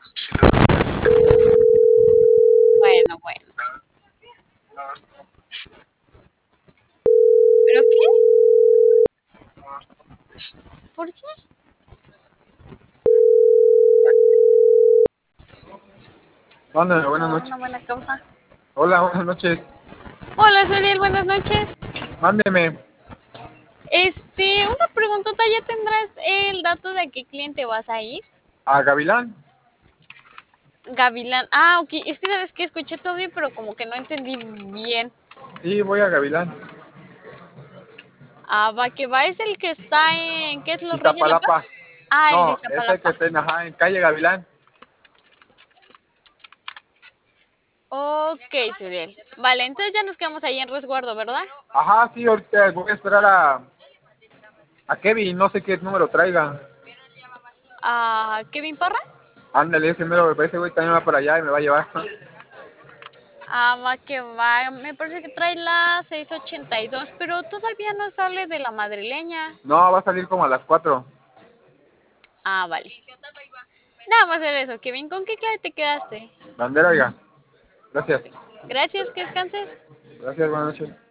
Bueno, bueno. ¿Pero qué? ¿Por qué? Mándame, buenas Por noches. una buena causa. Hola, buenas noches. Hola, Suriel, buenas noches. Mándeme Una preguntota, ¿ya tendrás el dato de a qué cliente vas a ir? a Gavilán. Gavilán. Ah, ok. Es que sabes que escuché todo bien, pero como que no entendí bien. Sí, voy a Gavilán. Ah, va que va, es el que está en. ¿Qué es Los Reyes La Paz? Iztapalapa. Ah, el de No, ese que Iztapalapa. está en calle Gavilán. Ok, Suriel. Vale, entonces ya nos quedamos ahí en resguardo, ¿verdad? Ajá, sí, ahorita voy a esperar a Kevin, no sé qué número traiga. Ah, Kevin Parra. Ándale, ese güey también va para allá y me va a llevar. Ah, va que va. Me parece que trae la 682, pero todavía no sale de la madrileña. No, va a salir como a las 4. Ah, vale. Nada más era eso. Kevin, ¿con qué clave te quedaste? Bandera, oiga. Gracias. Gracias, que descanses. Gracias, buenas noches.